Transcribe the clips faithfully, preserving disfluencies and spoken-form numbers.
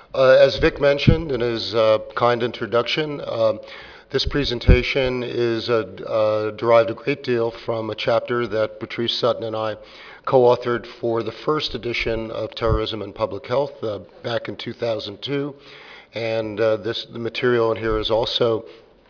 Uh, as Vic mentioned in his uh, kind introduction, um, this presentation is uh, uh, derived a great deal from a chapter that Patrice Sutton and I co-authored for the first edition of Terrorism and Public Health uh, back in two thousand two. And uh, this, the material in here is also,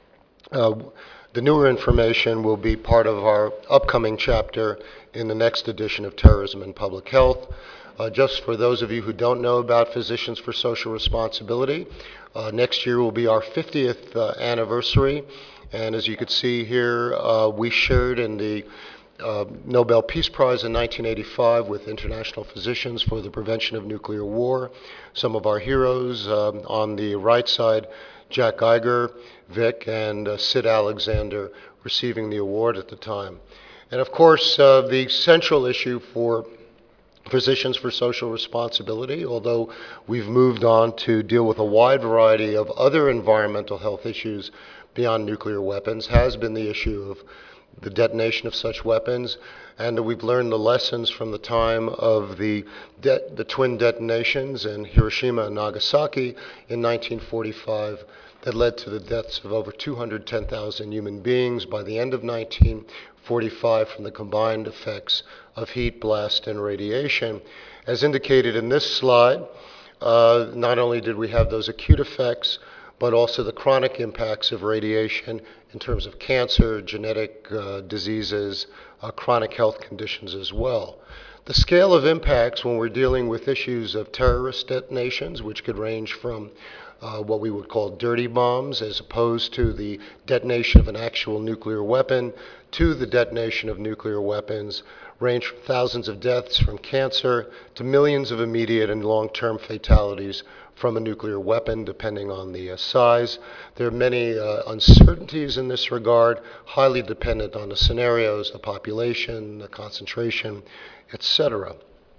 uh, the newer information will be part of our upcoming chapter in the next edition of Terrorism and Public Health. Uh, just for those of you who don't know about Physicians for Social Responsibility, uh, next year will be our fiftieth uh, anniversary. And as you can see here, uh, we shared in the uh, Nobel Peace Prize in nineteen eighty-five with international physicians for the prevention of nuclear war. Some of our heroes um, on the right side, Jack Geiger, Vic, and uh, Sid Alexander receiving the award at the time. And of course, uh, the central issue for Physicians for Social Responsibility, although we've moved on to deal with a wide variety of other environmental health issues beyond nuclear weapons, has been the issue of the detonation of such weapons, and we've learned the lessons from the time of the, de the twin detonations in Hiroshima and Nagasaki in nineteen forty-five that led to the deaths of over two hundred ten thousand human beings by the end of nineteen forty-five from the combined effects of heat, blast, and radiation. As indicated in this slide, uh, not only did we have those acute effects, but also the chronic impacts of radiation in terms of cancer, genetic uh, diseases, uh, chronic health conditions as well. The scale of impacts when we're dealing with issues of terrorist detonations, which could range from uh, what we would call dirty bombs, as opposed to the detonation of an actual nuclear weapon, to the detonation of nuclear weapons, range from thousands of deaths from cancer to millions of immediate and long-term fatalities from a nuclear weapon, depending on the uh, size. There are many uh, uncertainties in this regard, highly dependent on the scenarios, the population, the concentration, et cetera.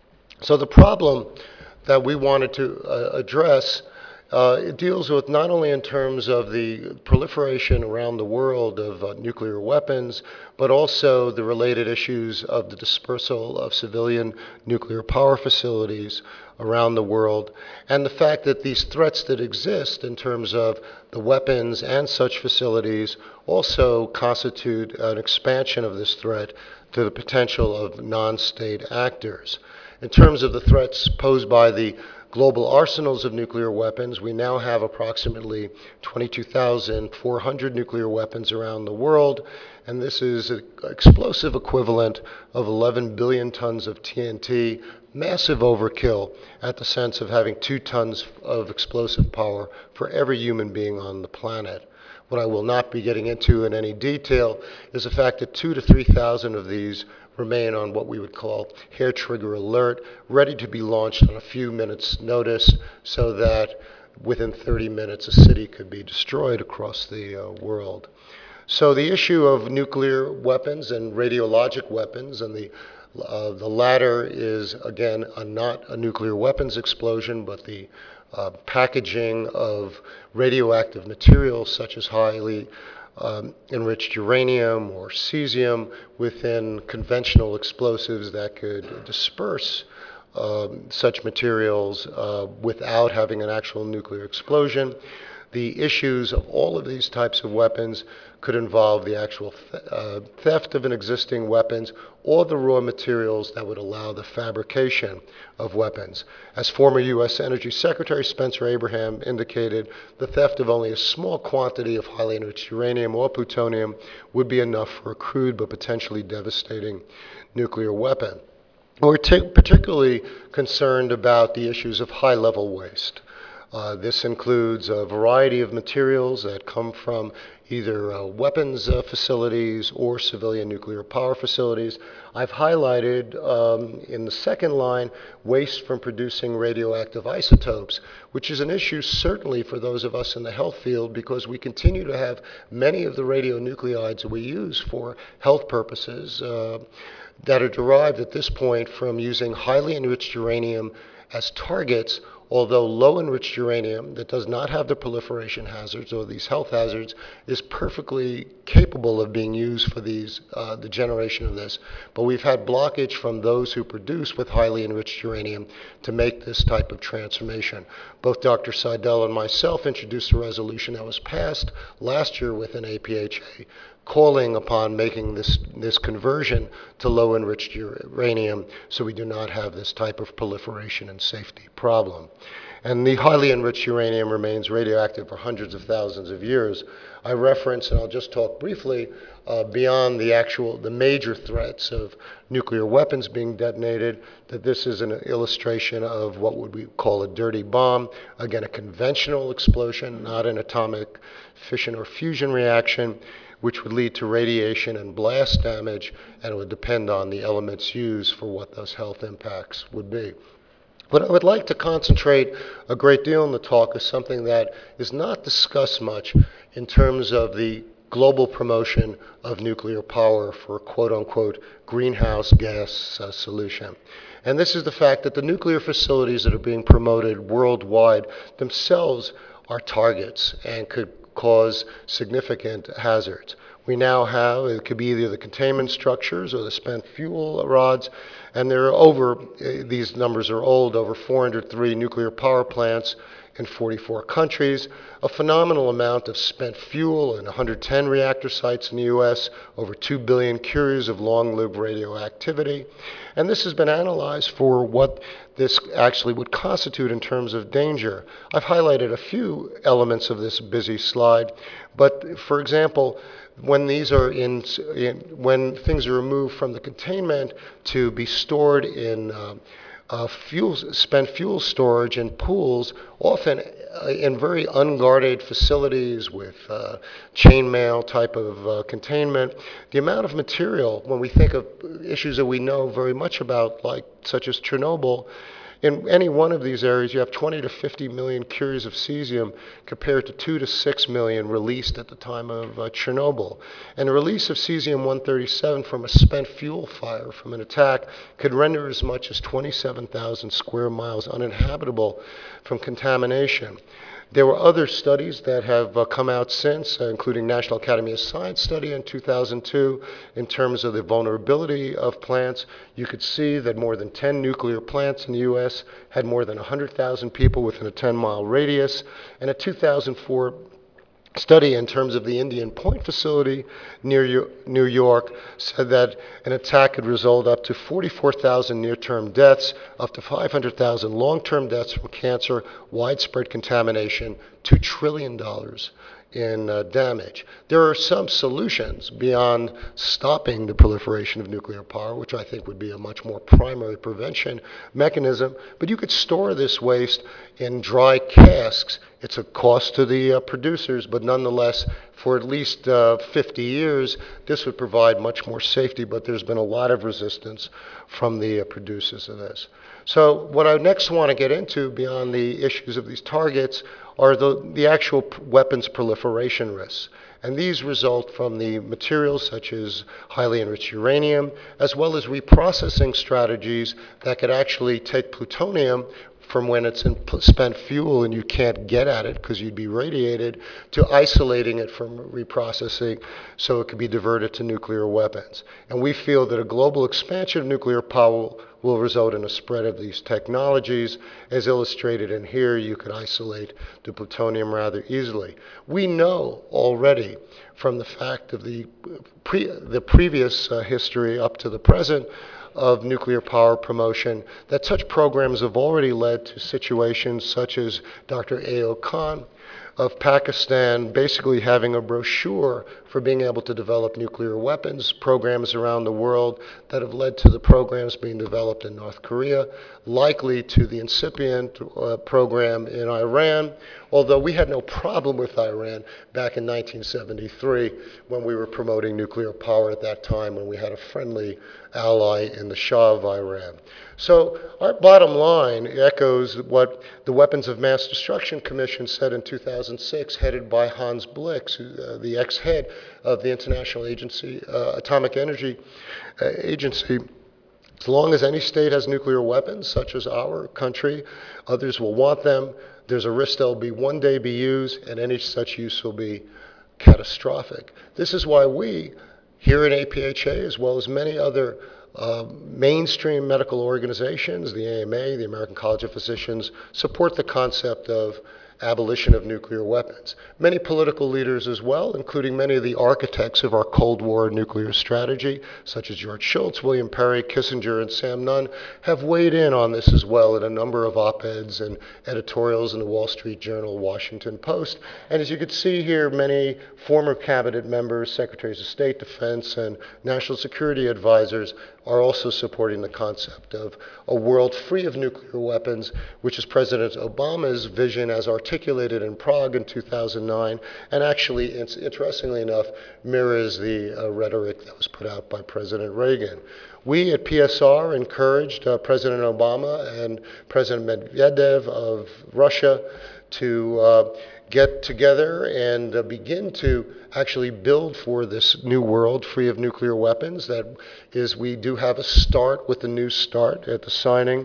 So the problem that we wanted to uh, address Uh, it deals with not only in terms of the proliferation around the world of uh, nuclear weapons, but also the related issues of the dispersal of civilian nuclear power facilities around the world, and the fact that these threats that exist in terms of the weapons and such facilities also constitute an expansion of this threat to the potential of non-state actors. In terms of the threats posed by the global arsenals of nuclear weapons, we now have approximately twenty-two thousand four hundred nuclear weapons around the world, and this is an explosive equivalent of eleven billion tons of T N T, massive overkill at the sense of having two tons of explosive power for every human being on the planet. What I will not be getting into in any detail is the fact that two to three thousand of these remain on what we would call hair trigger alert, ready to be launched on a few minutes' notice so that within thirty minutes a city could be destroyed across the uh, world. So the issue of nuclear weapons and radiologic weapons, and the, uh, the latter is, again, a, not a nuclear weapons explosion, but the uh, packaging of radioactive materials such as highly Um, enriched uranium or cesium within conventional explosives that could disperse um, such materials uh, without having an actual nuclear explosion. The issues of all of these types of weapons could involve the actual th uh, theft of an existing weapons or the raw materials that would allow the fabrication of weapons. As former U S Energy Secretary Spencer Abraham indicated, the theft of only a small quantity of highly enriched uranium or plutonium would be enough for a crude but potentially devastating nuclear weapon. We're particularly concerned about the issues of high-level waste. Uh, this includes a variety of materials that come from either uh, weapons uh, facilities or civilian nuclear power facilities. I've highlighted um, in the second line waste from producing radioactive isotopes, which is an issue certainly for those of us in the health field because we continue to have many of the radionuclides that we use for health purposes uh, that are derived at this point from using highly enriched uranium as targets although low-enriched uranium that does not have the proliferation hazards or these health hazards is perfectly capable of being used for these, uh, the generation of this. But we've had blockage from those who produce with highly enriched uranium to make this type of transformation. Both Doctor Seidel and myself introduced a resolution that was passed last year with an A P H A calling upon making this, this conversion to low-enriched uranium so we do not have this type of proliferation and safety problem. And the highly enriched uranium remains radioactive for hundreds of thousands of years. I reference, and I'll just talk briefly, uh, beyond the actual, the major threats of nuclear weapons being detonated, that this is an illustration of what would we call a dirty bomb. Again, a conventional explosion, not an atomic fission or fusion reaction, which would lead to radiation and blast damage, and it would depend on the elements used for what those health impacts would be. But I would like to concentrate a great deal in the talk is something that is not discussed much in terms of the global promotion of nuclear power for quote-unquote greenhouse gas uh, solution. And this is the fact that the nuclear facilities that are being promoted worldwide themselves are targets and could cause significant hazards. We now have, it could be either the containment structures or the spent fuel rods, and there are over, these numbers are old, over four hundred three nuclear power plants in forty-four countries, a phenomenal amount of spent fuel in one hundred ten reactor sites in the U S, over two billion curies of long-lived radioactivity. And this has been analyzed for what this actually would constitute in terms of danger. I've highlighted a few elements of this busy slide, but for example, when these are in, in when things are removed from the containment to be stored in uh, Uh, fuel, spent fuel storage in pools, often uh, in very unguarded facilities with uh, chainmail type of uh, containment. The amount of material, when we think of issues that we know very much about, like such as Chernobyl, in any one of these areas, you have twenty to fifty million curies of cesium compared to two to six million released at the time of uh, Chernobyl. And the release of cesium one thirty-seven from a spent fuel fire from an attack could render as much as twenty-seven thousand square miles uninhabitable from contamination. There were other studies that have uh, come out since, uh, including National Academy of Science study in two thousand two, in terms of the vulnerability of plants. You could see that more than ten nuclear plants in the U S had more than one hundred thousand people within a ten mile radius, and a two thousand four study in terms of the Indian Point facility near New York said that an attack could result up to forty-four thousand near-term deaths, up to five hundred thousand long-term deaths from cancer, widespread contamination, two trillion dollars in uh, damage. There are some solutions beyond stopping the proliferation of nuclear power, which I think would be a much more primary prevention mechanism, but you could store this waste in dry casks. It's a cost to the uh, producers, but nonetheless, for at least uh, fifty years, this would provide much more safety, but there's been a lot of resistance from the uh, producers of this. So what I next want to get into beyond the issues of these targets are the, the actual weapons proliferation risks. And these result from the materials such as highly enriched uranium, as well as reprocessing strategies that could actually take plutonium from when it's in spent fuel and you can't get at it because you'd be radiated, to isolating it from reprocessing so it could be diverted to nuclear weapons. And we feel that a global expansion of nuclear power will result in a spread of these technologies. As illustrated in here, you can isolate the plutonium rather easily. We know already from the fact of the, pre the previous uh, history up to the present of nuclear power promotion that such programs have already led to situations such as Doctor Ayub Khan of Pakistan basically having a brochure for being able to develop nuclear weapons, programs around the world that have led to the programs being developed in North Korea, likely to the incipient uh, program in Iran, although we had no problem with Iran back in nineteen seventy-three when we were promoting nuclear power at that time, when we had a friendly ally in the Shah of Iran. So our bottom line echoes what the Weapons of Mass Destruction Commission said in two thousand six, headed by Hans Blix, who, uh, the ex-head of the International Agency, uh, Atomic Energy uh, Agency, As long as any state has nuclear weapons, such as our country, others will want them. There's a risk they'll be one day be used, and any such use will be catastrophic. This is why we, here at A P H A, as well as many other uh, mainstream medical organizations, the A M A, the American College of Physicians, support the concept of abolition of nuclear weapons. Many political leaders as well, including many of the architects of our Cold War nuclear strategy, such as George Shultz, William Perry, Kissinger, and Sam Nunn, have weighed in on this as well in a number of op-eds and editorials in the Wall Street Journal, Washington Post. And as you can see here, many former cabinet members, secretaries of state, defense, and national security advisors are also supporting the concept of a world free of nuclear weapons, which is President Obama's vision as articulated in Prague in two thousand nine, and actually, it's, interestingly enough, mirrors the uh, rhetoric that was put out by President Reagan. We at P S R encouraged uh, President Obama and President Medvedev of Russia to uh, get together and uh, begin to actually build for this new world free of nuclear weapons. That is, we do have a start with the New START at the signing.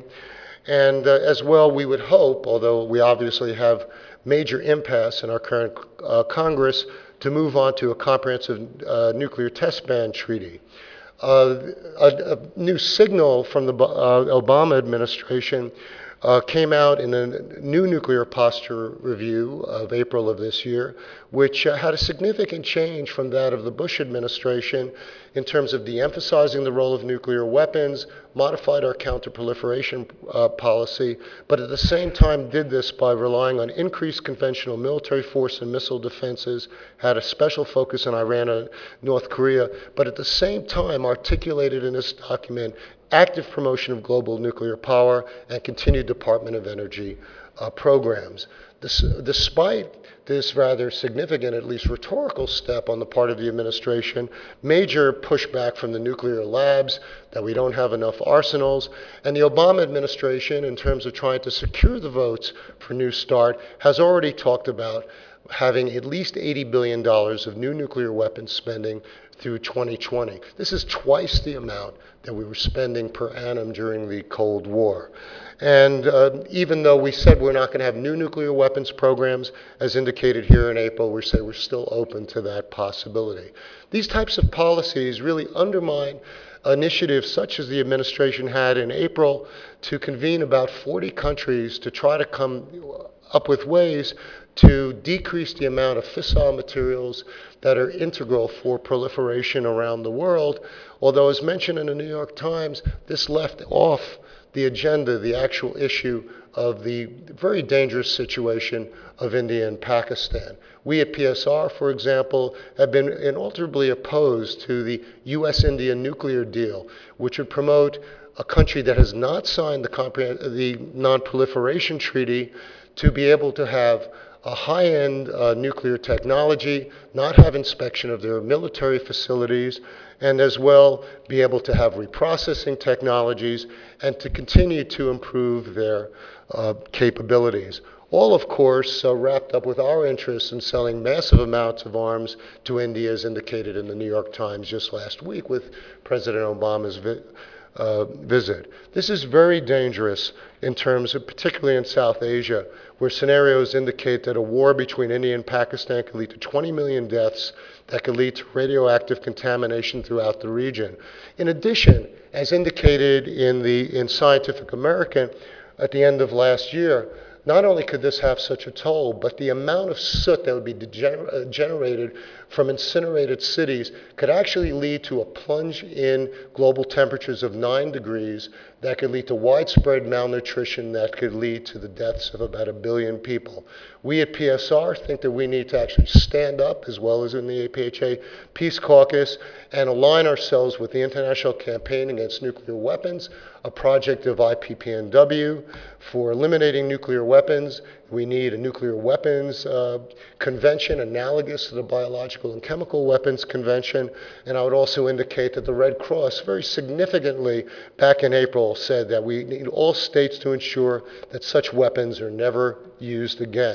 And uh, as well, we would hope, although we obviously have major impasse in our current uh, Congress, to move on to a comprehensive uh, nuclear test ban treaty. Uh, a, a new signal from the uh, Obama administration Uh, came out in a new nuclear posture review of April of this year, which uh, had a significant change from that of the Bush administration in terms of de-emphasizing the role of nuclear weapons, modified our counterproliferation uh, policy, but at the same time did this by relying on increased conventional military force and missile defenses, had a special focus on Iran and North Korea, but at the same time articulated in this document active promotion of global nuclear power and continued Department of Energy uh, programs. This, despite this rather significant, at least rhetorical step on the part of the administration, major pushback from the nuclear labs that we don't have enough arsenals, and the Obama administration, in terms of trying to secure the votes for New START, has already talked about having at least eighty billion dollars of new nuclear weapons spending through twenty twenty. This is twice the amount that we were spending per annum during the Cold War. And uh, even though we said we're not going to have new nuclear weapons programs, as indicated here in April, we say we're still open to that possibility. These types of policies really undermine initiatives such as the administration had in April to convene about forty countries to try to come up with ways to decrease the amount of fissile materials that are integral for proliferation around the world. Although, as mentioned in the New York Times, this left off the agenda the actual issue of the very dangerous situation of India and Pakistan. We at P S R, for example, have been inalterably opposed to the U S India nuclear deal, which would promote a country that has not signed the, the Non-Proliferation Treaty to be able to have a high-end uh, nuclear technology, not have inspection of their military facilities, and as well be able to have reprocessing technologies and to continue to improve their uh, capabilities. All, of course, uh, wrapped up with our interests in selling massive amounts of arms to India, as indicated in the New York Times just last week with President Obama's vi uh, visit. This is very dangerous in terms of, particularly in South Asia, where scenarios indicate that a war between India and Pakistan could lead to twenty million deaths, that could lead to radioactive contamination throughout the region. In addition, as indicated in, the, in Scientific American at the end of last year, not only could this have such a toll, but the amount of soot that would be degener- generated from incinerated cities could actually lead to a plunge in global temperatures of nine degrees that could lead to widespread malnutrition that could lead to the deaths of about a billion people. We at P S R think that we need to actually stand up, as well as in the A P H A Peace Caucus, and align ourselves with the International Campaign Against Nuclear Weapons, a project of I P P N W for eliminating nuclear weapons. We need a nuclear weapons uh, convention analogous to the Biological and Chemical Weapons Convention. And I would also indicate that the Red Cross very significantly back in April said that we need all states to ensure that such weapons are never used again.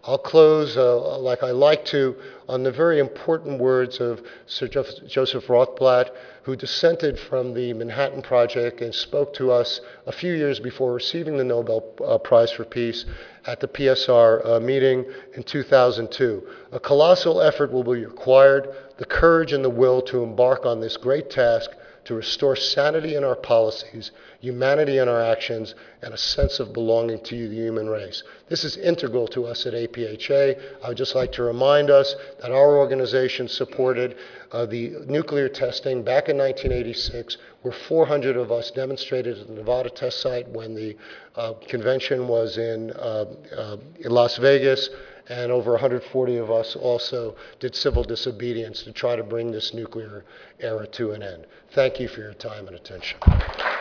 I'll close, uh, like I like to, on the very important words of Sir Joseph Rothblatt, who dissented from the Manhattan Project and spoke to us a few years before receiving the Nobel uh, Prize for Peace at the P S R uh, meeting in two thousand two. A colossal effort will be required, the courage and the will to embark on this great task to restore sanity in our policies, humanity in our actions, and a sense of belonging to the human race. This is integral to us at A P H A. I would just like to remind us that our organization supported uh, the nuclear testing back in nineteen eighty-six, where four hundred of us demonstrated at the Nevada test site when the uh, convention was in, uh, uh, in Las Vegas, and over one hundred forty of us also did civil disobedience to try to bring this nuclear era to an end. Thank you for your time and attention.